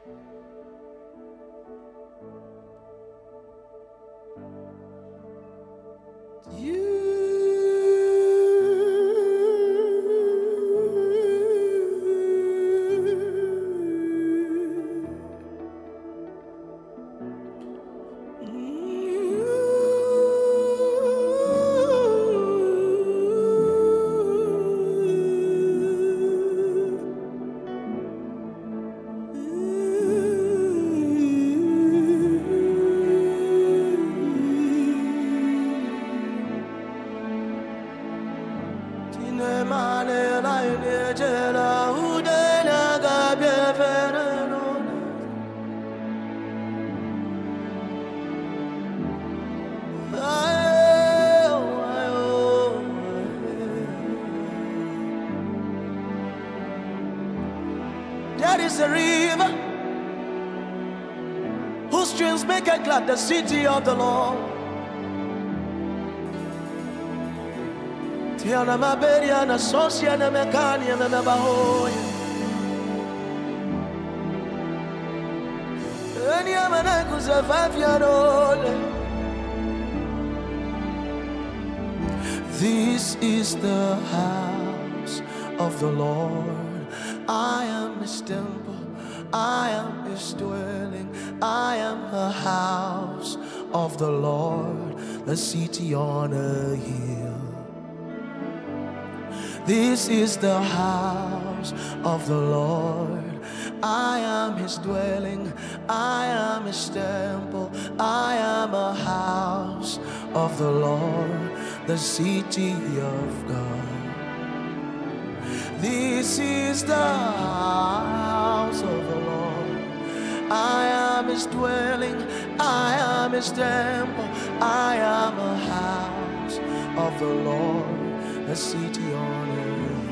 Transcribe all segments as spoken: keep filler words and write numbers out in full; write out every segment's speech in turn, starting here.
There is a river whose streams make it glad, the city of the Lord. Tiana Maberia na Sosia na Mekania na Mebahoya. Any Amanakus a five year old. This is the house of the Lord. I am his temple, I am his dwelling, I am the house of the Lord, the city on a hill. This is the house of the Lord. I am his dwelling, I am his temple, I am a house of the Lord, the city of God. This is the house of the Lord. I am his dwelling, I am his temple, I am a house of the Lord, a city on earth.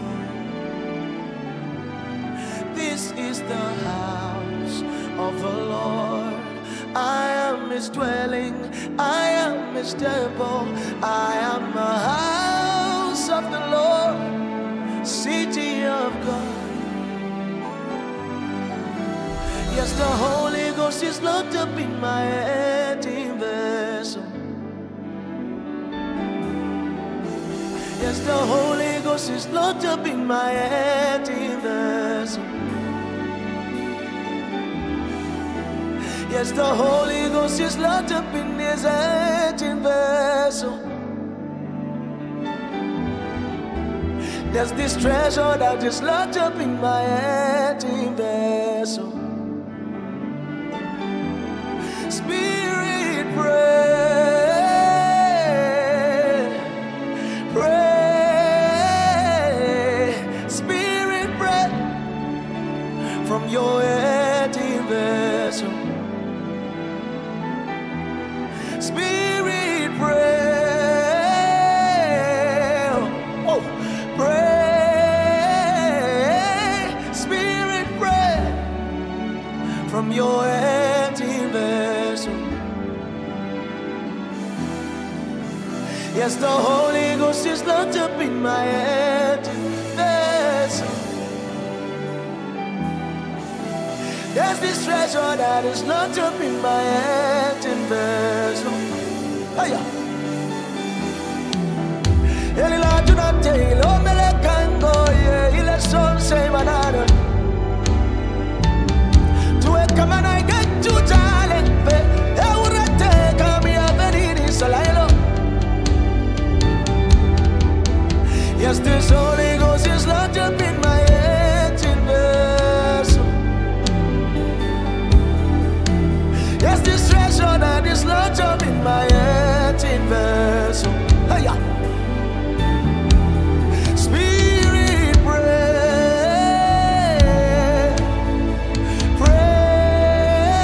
This is the house of the Lord. I am his dwelling, I am his temple, I am a house of the Lord, city of God. Yes, the Holy Ghost is locked up in my empty vessel. Yes, the Holy Ghost is locked up in my empty vessel. Yes, the Holy Ghost is locked up in his empty vessel. There's this treasure that is locked up in my empty vessel. Spirit, pray, pray. Spirit, pray from your empty vessel. Spirit, pray. Oh, pray. From your empty vessel. Yes, the Holy Ghost is locked up in my empty vessel. There's this treasure that is locked up in my empty vessel. Hiya. Elila do not tell, oh, Melekango, yeah, ila son say manana. Come on, I get to talent. Yes, this Holy Ghost is locked up in my empty vessel. Yes, this treasure that is locked up in my empty vessel. Hey, yeah. Spirit, pray. Pray.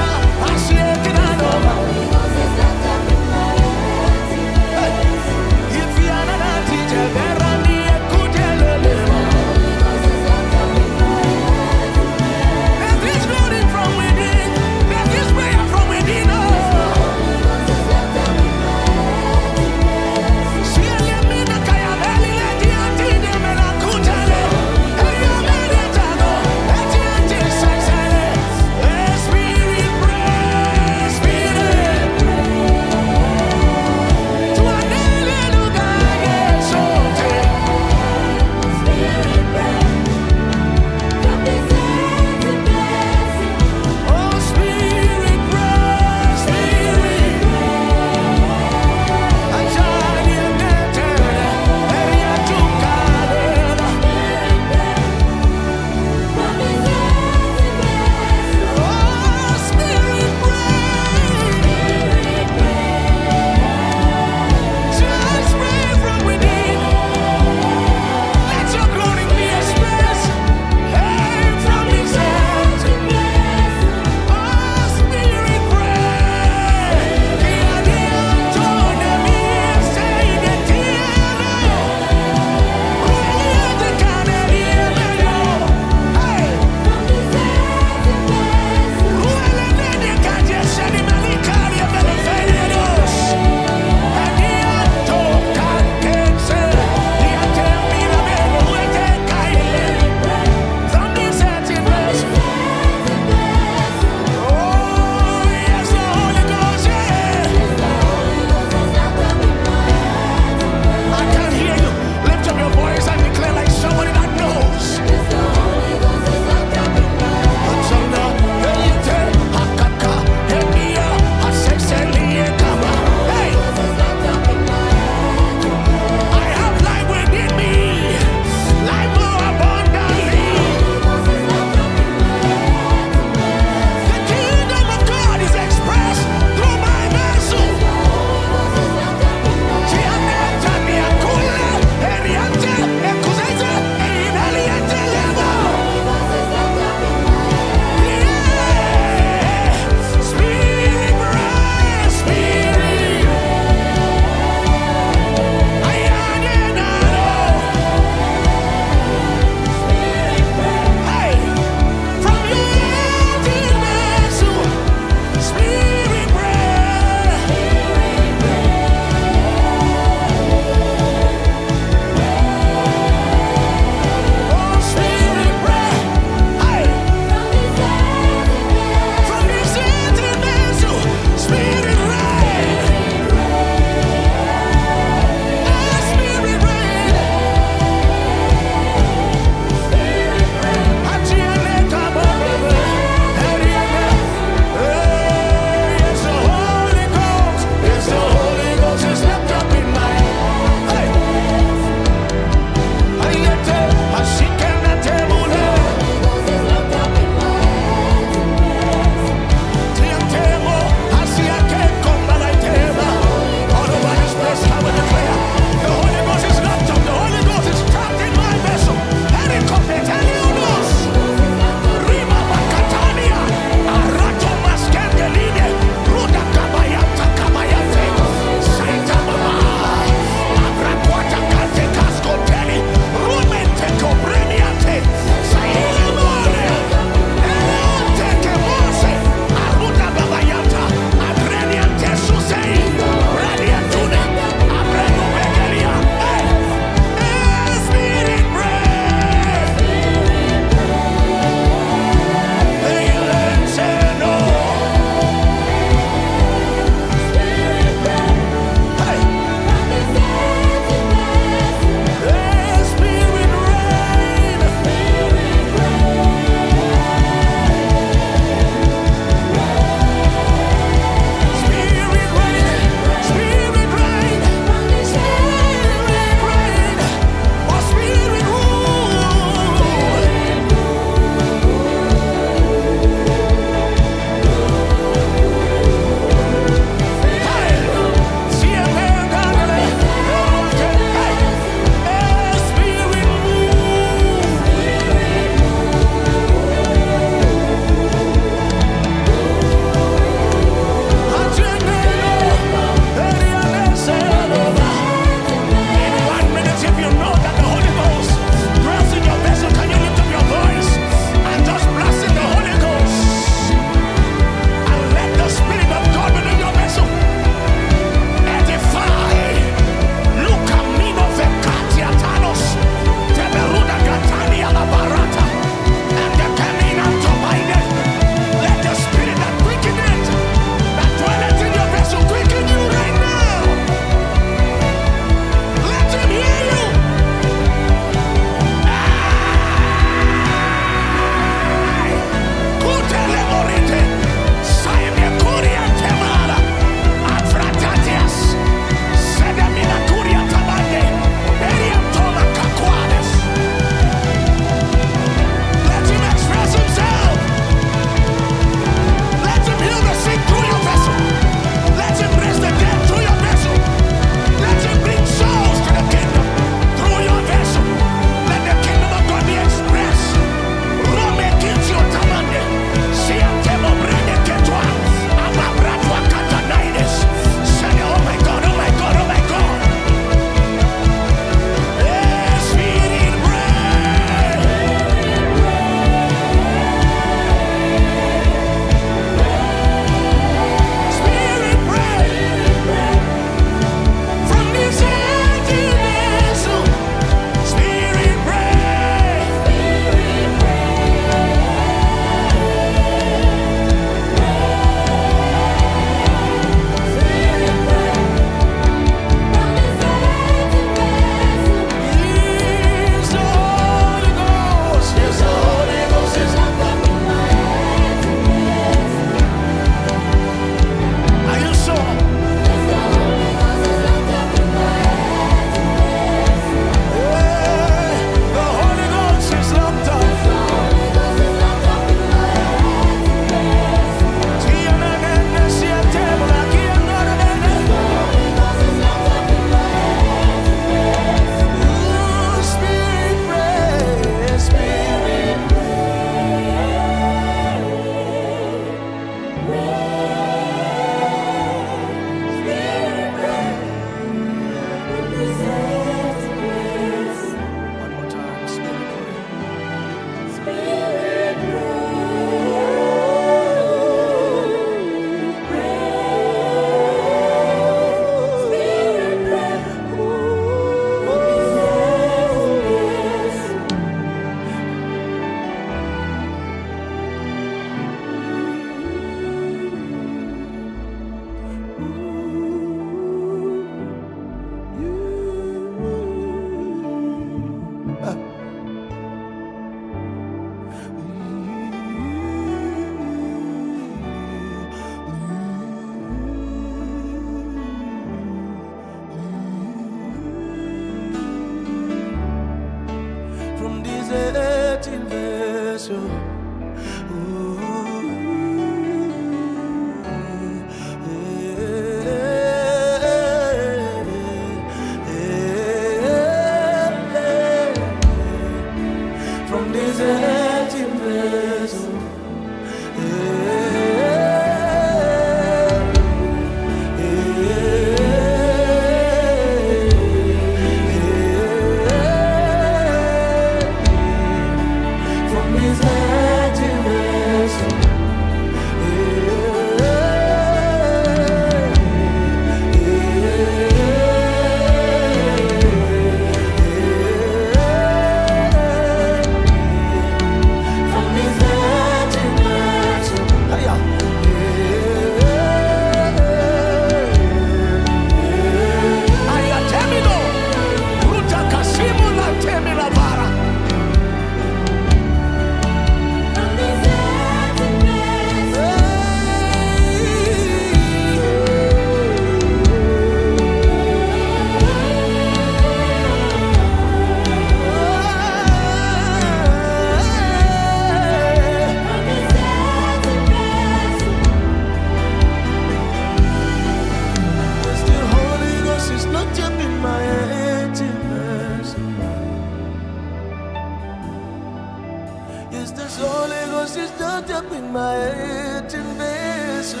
locked up in my eighteen vessel.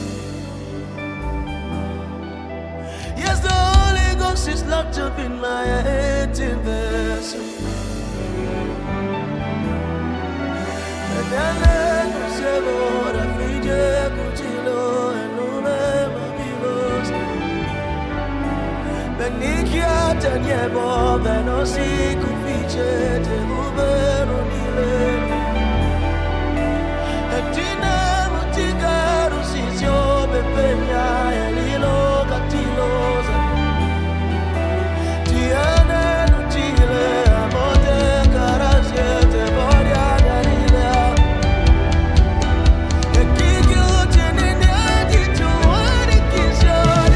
Yes, the Holy Ghost is locked up in my eighteen vessel. And I let me say what I feel, and no memories. Benikia Tanyebo, Benosi, Kufiche, Ubero Nile. And Tina Mutika, Rusizio, Bepenya, and Lilo Catilos. Tiana Nutile, Amote, Carasiete, Boria, Galilea. And Kiki, Tinia, Titu, and Kisha,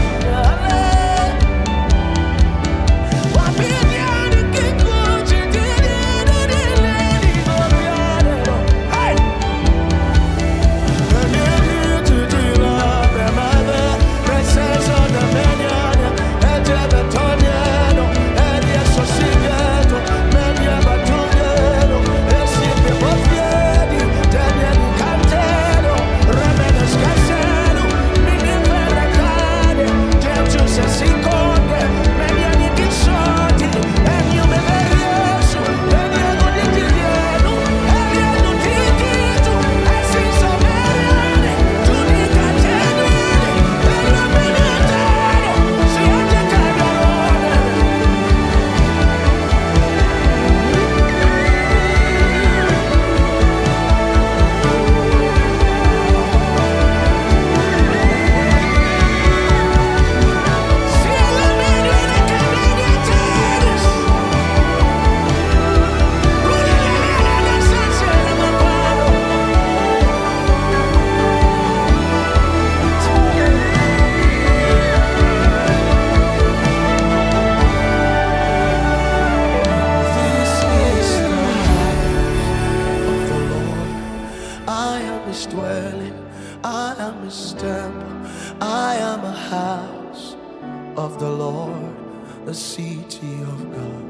dwelling, I am his temple, I am a house of the Lord, the city of God.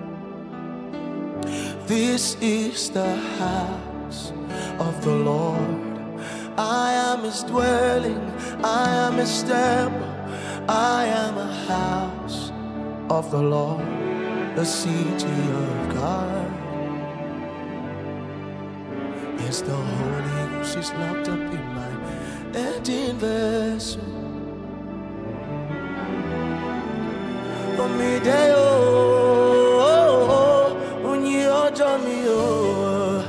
This is the house of the Lord, I am his dwelling, I am his temple, I am a house of the Lord, the city of God. Yes, the Holy Ghost is locked up in my eighteen vessel. For me, they oh, when you are me, oh.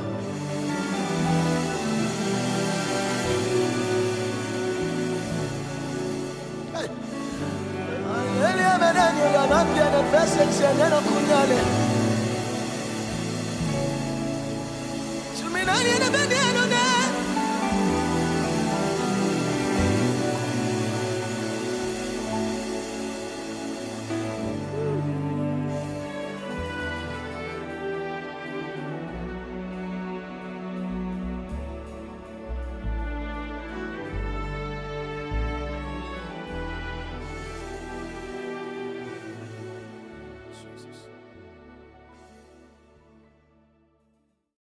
Hey.